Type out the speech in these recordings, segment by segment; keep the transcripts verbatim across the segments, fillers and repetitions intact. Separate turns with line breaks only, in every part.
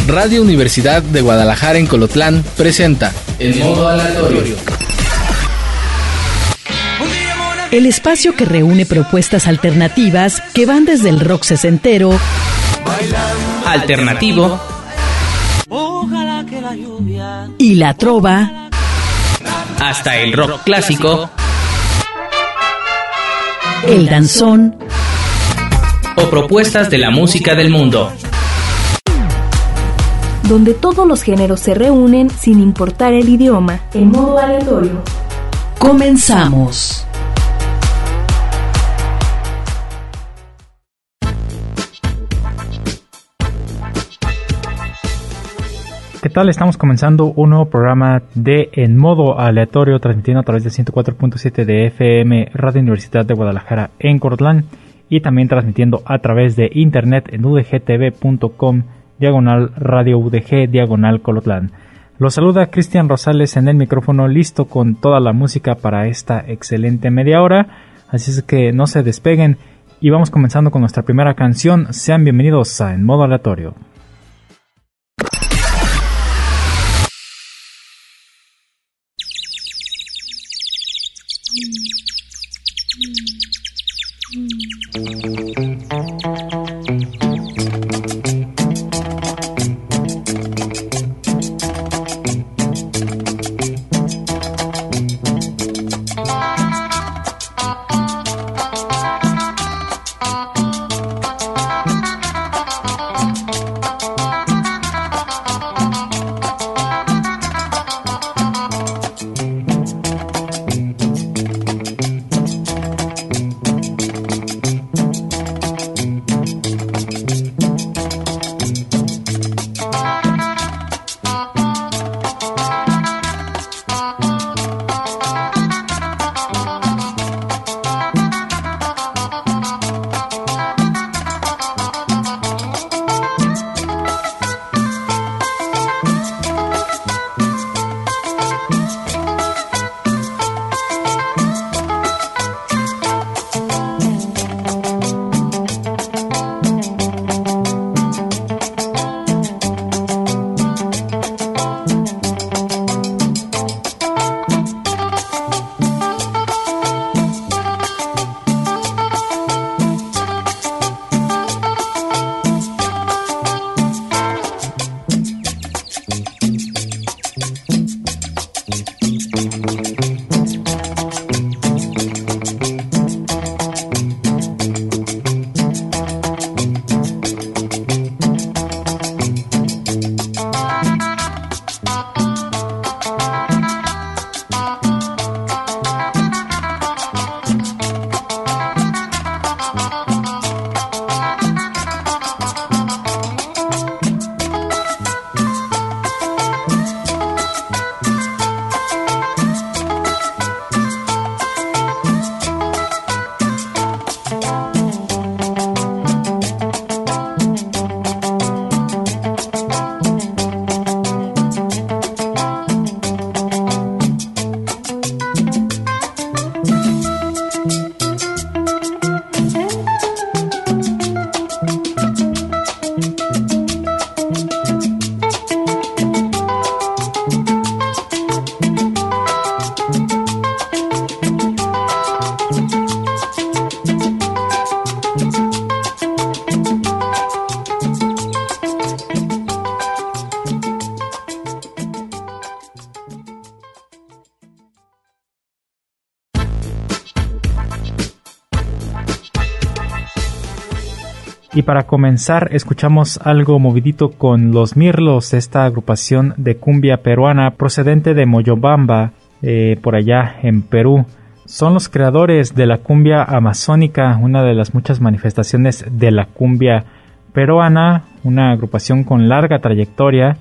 Radio Universidad de Guadalajara en Colotlán presenta En Modo Aleatorio.
El espacio que reúne propuestas alternativas que van desde el rock sesentero,
alternativo
y la trova,
hasta el rock clásico,
el danzón
o propuestas de la música del mundo,
donde todos los géneros se reúnen sin importar el idioma, en modo aleatorio.
Comenzamos.
¿Qué tal? Estamos comenzando un nuevo programa de En Modo Aleatorio, transmitiendo a través de ciento cuatro punto siete de F M Radio Universidad de Guadalajara en Colotlán, y también transmitiendo a través de internet en udgtv.com diagonal radio udg diagonal Colotlán. Los saluda Cristian Rosales en el micrófono, listo con toda la música para esta excelente media hora, así es que no se despeguen y vamos comenzando con nuestra primera canción. Sean bienvenidos a En Modo Aleatorio. Y para comenzar, escuchamos algo movidito con Los Mirlos, esta agrupación de cumbia peruana procedente de Moyobamba, eh, por allá en Perú. Son los creadores de la cumbia amazónica, una de las muchas manifestaciones de la cumbia peruana, una agrupación con larga trayectoria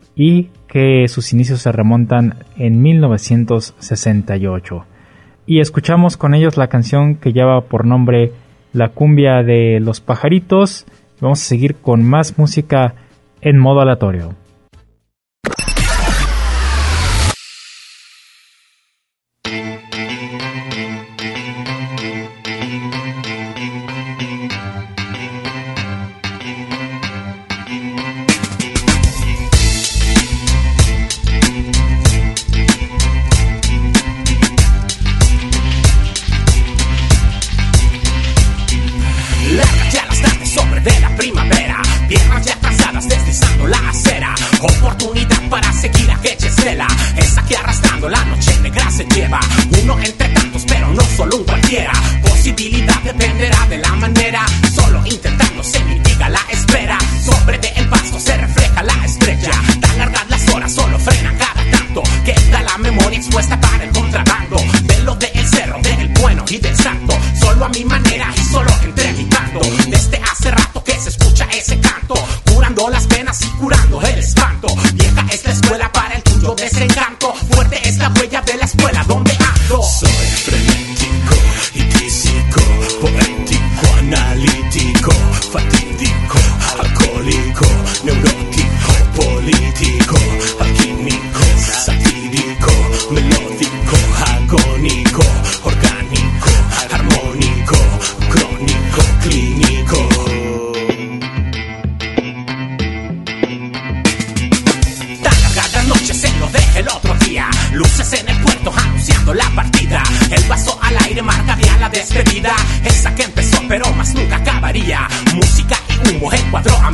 y que sus inicios se remontan en mil novecientos sesenta y ocho. Y escuchamos con ellos la canción que lleva por nombre La Cumbia de los Pajaritos. Vamos a seguir con más música en modo aleatorio.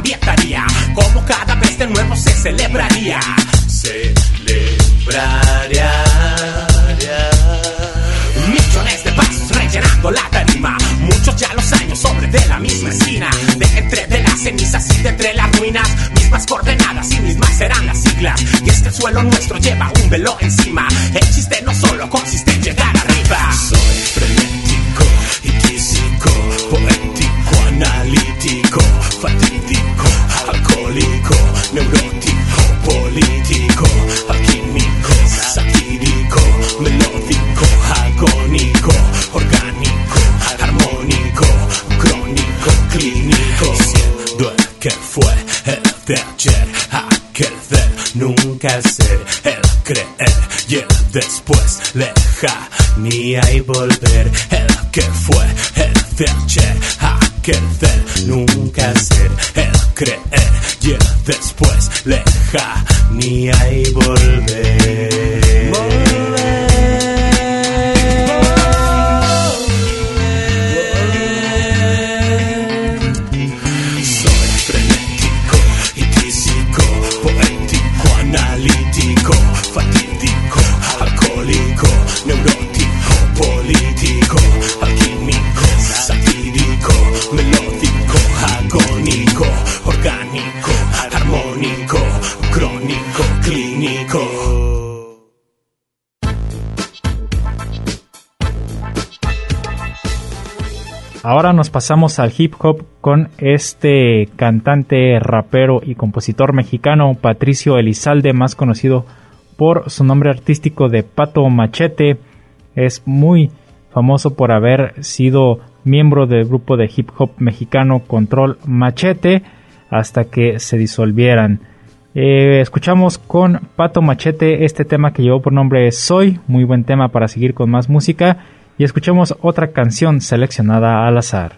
ambientaría como cada vez de nuevo se celebraría. Celebraría millones de pasos rellenando la tarima, muchos ya los años sobre de la misma esquina, de entre de las cenizas y de entre las ruinas, mismas coordenadas y mismas serán las siglas, y es que el suelo nuestro lleva un velo encima, el chiste no solo consiste en llegar arriba. Soy frenético y físico, poético, analítico, fatídico, alcohólico, neurótico, político, alquímico, satírico, melódico, agónico, orgánico, armónico, crónico, clínico, siendo el que fue el de ayer, aquel del nunca ser, el creer y el después, lejanía y volver, el que fue el de ayer, aquel del nunca ser, el creer y el después, lejanía y volver. Volver. Fatídico, alcohólico, neurótico, político, alquímico, satírico, melódico, agónico, orgánico, armónico, crónico, clínico.
Ahora nos pasamos al hip hop con este cantante, rapero y compositor mexicano Patricio Elizalde, más conocido por su nombre artístico de Pato Machete. Es muy famoso por haber sido miembro del grupo de hip hop mexicano Control Machete hasta que se disolvieran. Eh, escuchamos con Pato Machete este tema que llevó por nombre Soy, muy buen tema para seguir con más música, y escuchemos otra canción seleccionada al azar.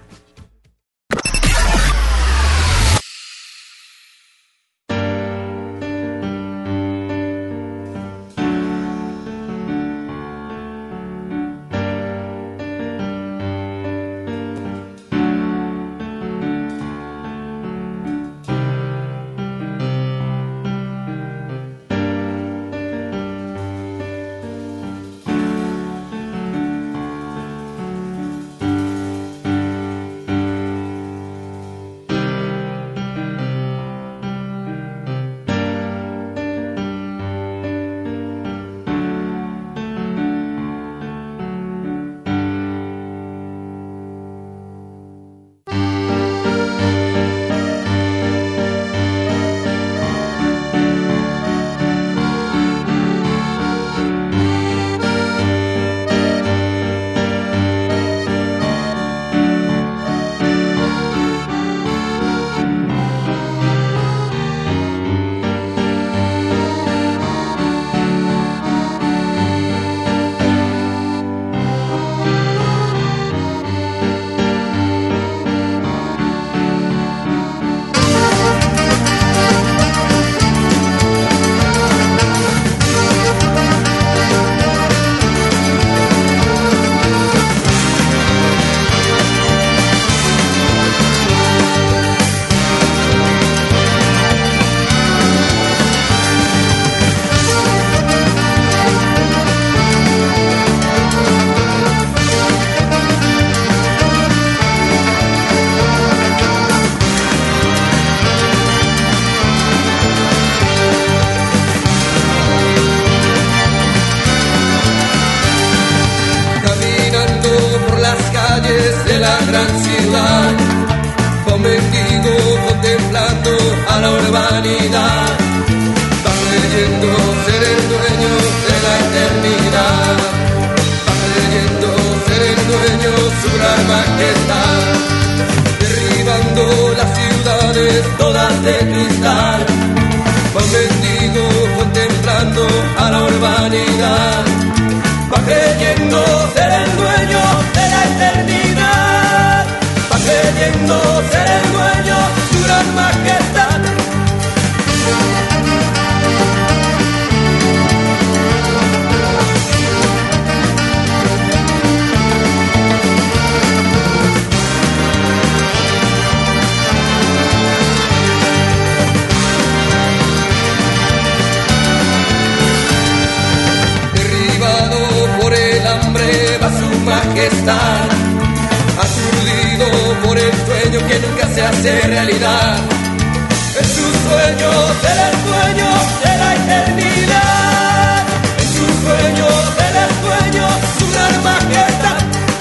hace realidad. En sus sueños él es dueño de la eternidad. En sus sueños él es dueño de su gran majestad.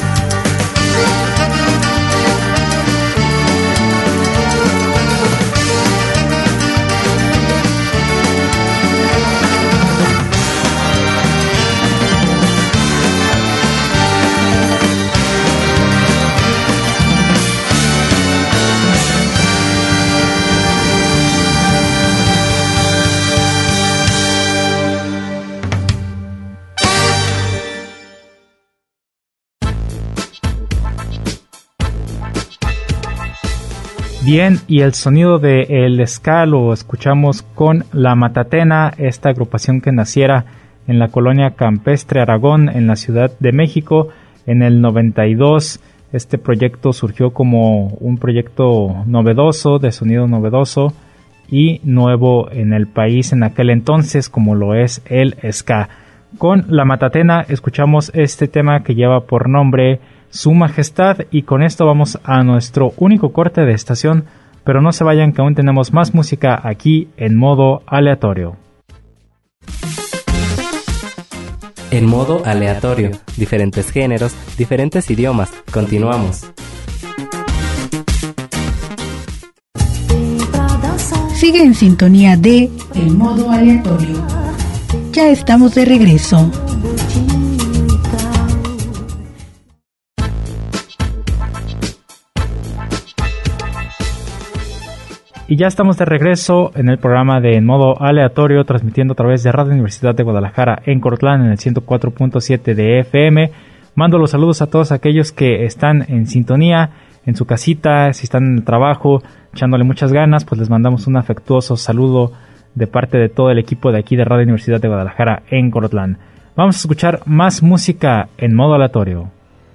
Bien, y el sonido de el ska lo escuchamos con La Matatena, esta agrupación que naciera en la colonia campestre Aragón, en la Ciudad de México, en el noventa y dos. Este proyecto surgió como un proyecto novedoso, de sonido novedoso y nuevo en el país en aquel entonces, como lo es el ska. Con La Matatena escuchamos este tema que lleva por nombre Su Majestad, y con esto vamos a nuestro único corte de estación, pero no se vayan que aún tenemos más música aquí en modo aleatorio.
En modo aleatorio, diferentes géneros, diferentes idiomas. Continuamos.
Sigue en sintonía de El Modo Aleatorio. Ya estamos de regreso.
Y ya estamos de regreso en el programa de En Modo Aleatorio, transmitiendo a través de Radio Universidad de Guadalajara en Cortlán en el ciento cuatro punto siete de F M. Mando los saludos a todos aquellos que están en sintonía, en su casita, si están en el trabajo, echándole muchas ganas, pues les mandamos un afectuoso saludo de parte de todo el equipo de aquí de Radio Universidad de Guadalajara en Cortlán. Vamos a escuchar más música en Modo Aleatorio.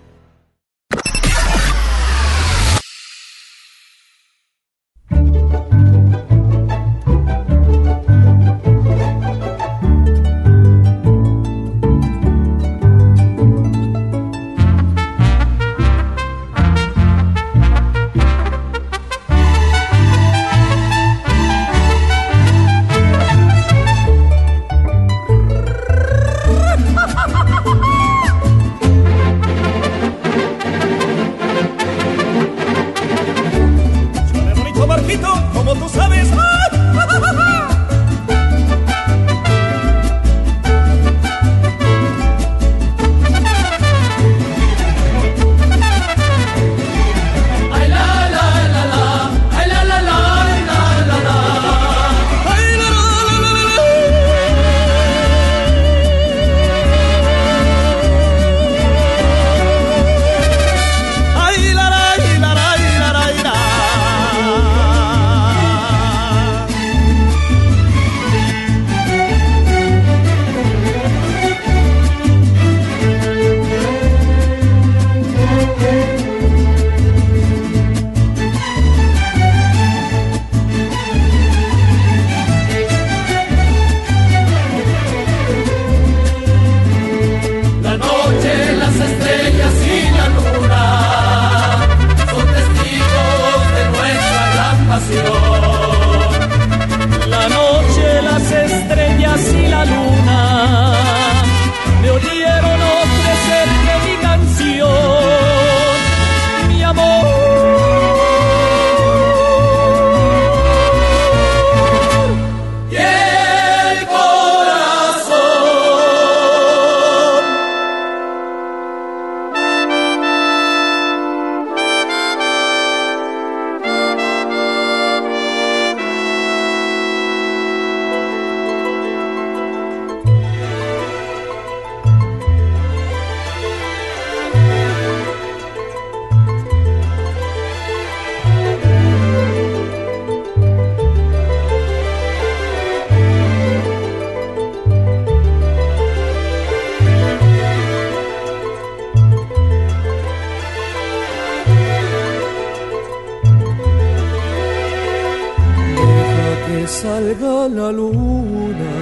salga la luna,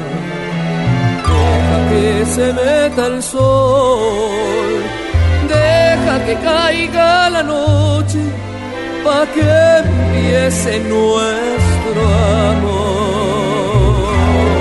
deja que se meta el sol, deja que caiga la noche pa' que empiece nuestro amor.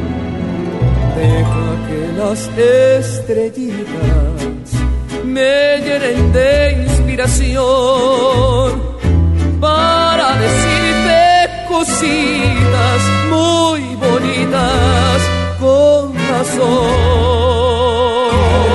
Deja que las estrellitas me llenen de inspiración para decirte cositas muy bonitas con razón.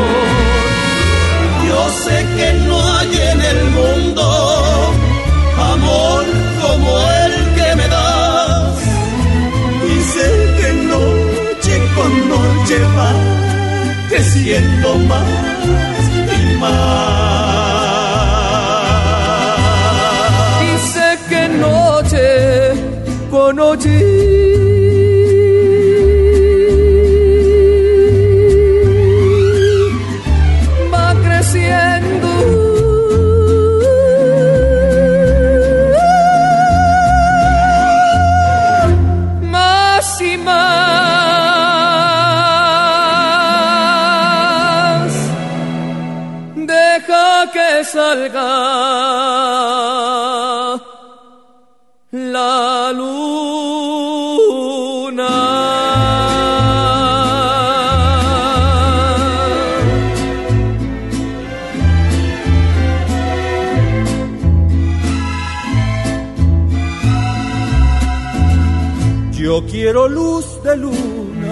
Yo sé que no hay en el mundo amor como el que me das, y sé que noche con noche va creciendo más y más.
Y sé que noche con noche va creciendo más y más. Deja que salga la luna.
Yo quiero luz de luna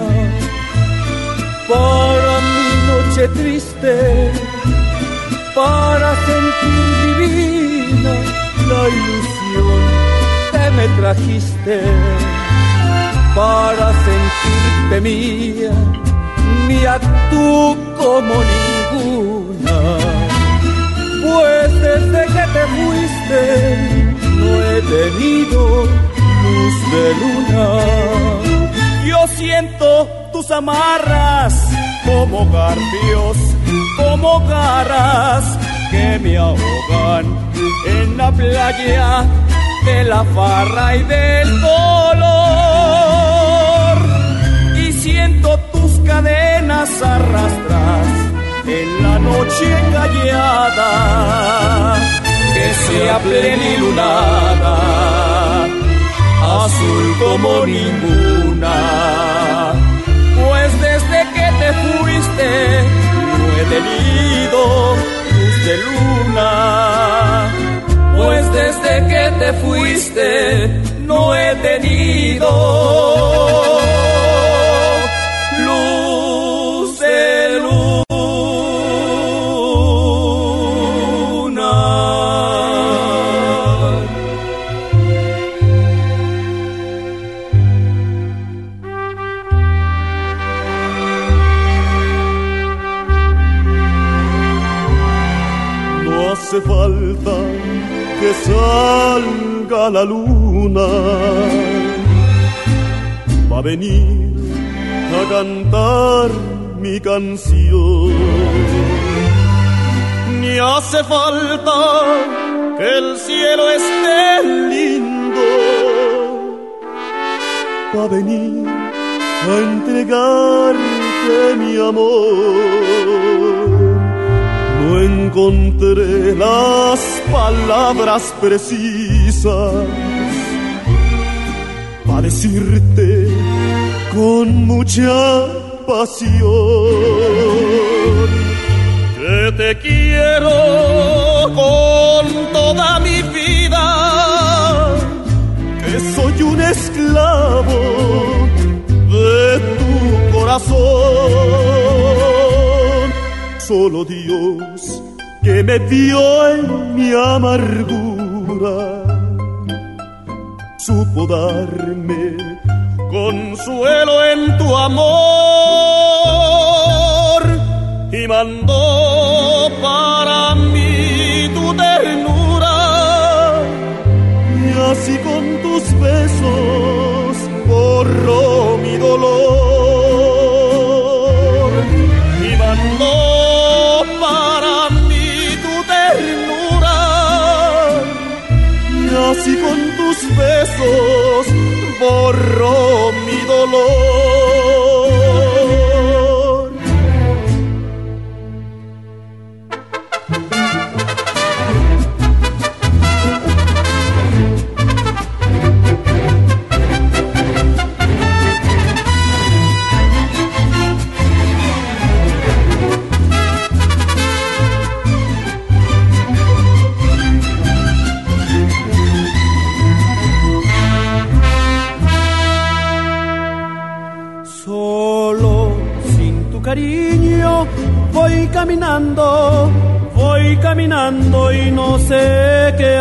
para mi noche triste, para sentir divina la ilusión que me trajiste, para sentirte mía, mía tú como ninguna. Pues desde que te fuiste no he tenido luz de luna. Yo siento tus amarras como garfios, como garras que me ahogan en la playa de la farra y del dolor. Y siento tus cadenas arrastras en la noche callada, que sea plenilunada, azul como ninguna. Pues desde que te fuiste no he tenido luz de luna. Pues desde que te fuiste no he tenido luz de luna. No hace falta que salga la luna, va a venir a cantar mi canción. Ni hace falta que el cielo esté lindo, va a venir a entregarte mi amor. No encontré las palabras precisas para decirte con mucha pasión que te quiero con toda mi vida, que soy un esclavo de tu corazón. Solo Dios, que me vio en mi amargura, supo darme consuelo en tu amor y mandó para mí tu ternura, y así con tus besos borró mi dolor y mandó así con tus besos borró mi dolor. cariño. Voy caminando, voy caminando y no sé qué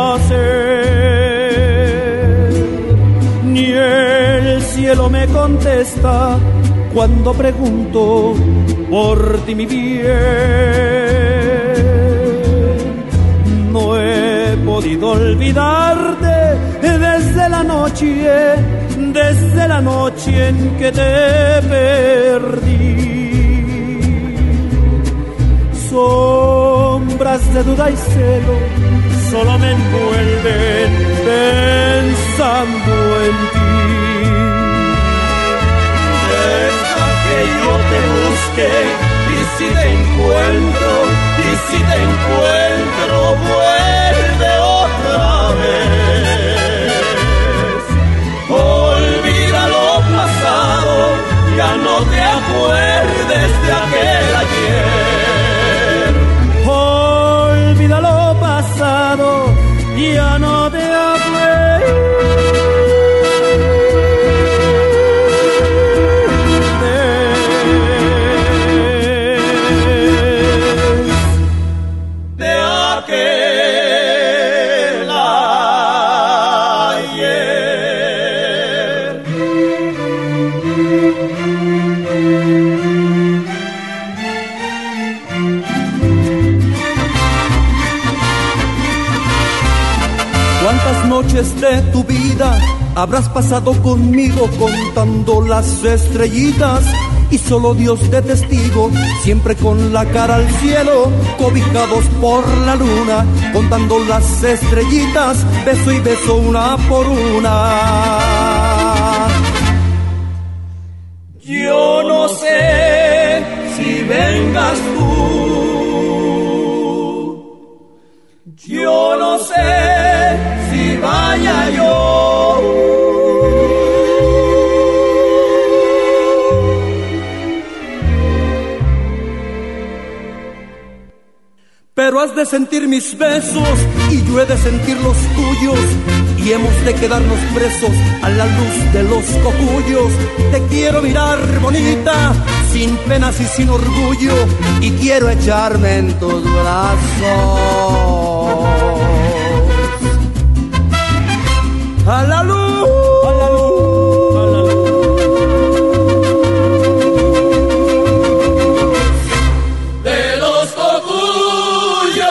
hacer. Ni el cielo me contesta cuando pregunto por ti, mi bien. No he podido olvidarte desde la noche, desde la noche en que te perdí. Sombras de duda y celo solo me envuelven pensando en ti. Deja que yo te busque y si te encuentro, y si te encuentro, vuelve otra vez. Olvida lo pasado, ya no te acuerdes de aquel ayer. Olvida lo pasado, ya no te acuerdes de aquel ayer. ¿Cuántas noches de tu vida habrás pasado conmigo contando las estrellitas? Y solo Dios de testigo, siempre con la cara al cielo, cobijados por la luna, contando las estrellitas, beso y beso una por una. Yo no sé si vengas tú, yo no sé si vaya yo, pero has de sentir mis besos y yo he de sentir los tuyos, y hemos de quedarnos presos a la luz de los cocuyos. Te quiero mirar bonita, sin penas y sin orgullo, y quiero echarme en tus brazos. A la luz, a la luz, a la luz de los cocuyos.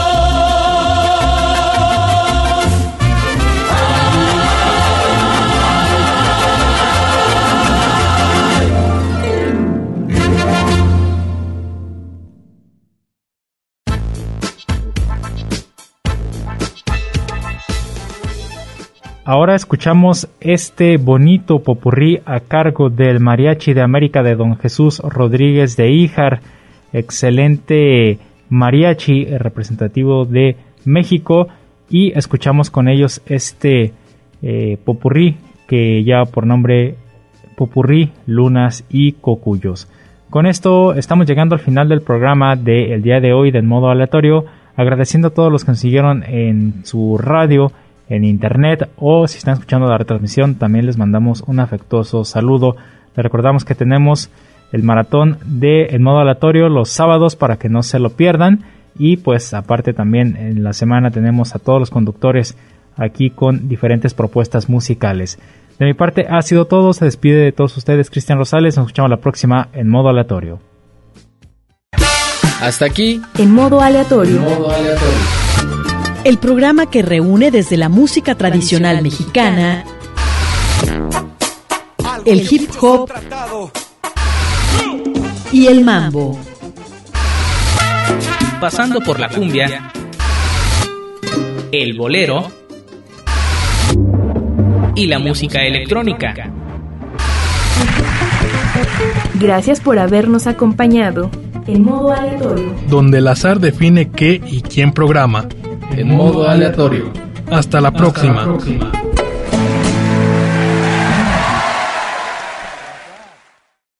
Ahora escuchamos este bonito popurrí a cargo del Mariachi de América de Don Jesús Rodríguez de Híjar, excelente mariachi representativo de México, y escuchamos con ellos este eh, popurrí que lleva por nombre Popurrí, Lunas y Cocuyos. Con esto estamos llegando al final del programa del día de hoy de En Modo Aleatorio, agradeciendo a todos los que nos siguieron en su radio, en internet, o si están escuchando la retransmisión, también les mandamos un afectuoso saludo. Les recordamos que tenemos el maratón de En Modo Aleatorio los sábados para que no se lo pierdan, y pues aparte también en la semana tenemos a todos los conductores aquí con diferentes propuestas musicales. De mi parte ha sido todo, se despide de todos ustedes Cristian Rosales, nos escuchamos la próxima En Modo Aleatorio.
Hasta aquí
En Modo Aleatorio.
En Modo Aleatorio.
El programa que reúne desde la música tradicional mexicana, el hip hop y el mambo,
pasando por la cumbia, el bolero y la música electrónica.
Gracias por habernos acompañado. En Modo Aleatorio,
donde el azar define qué y quién programa.
En Modo Aleatorio.
Hasta la próxima.
Hasta la próxima.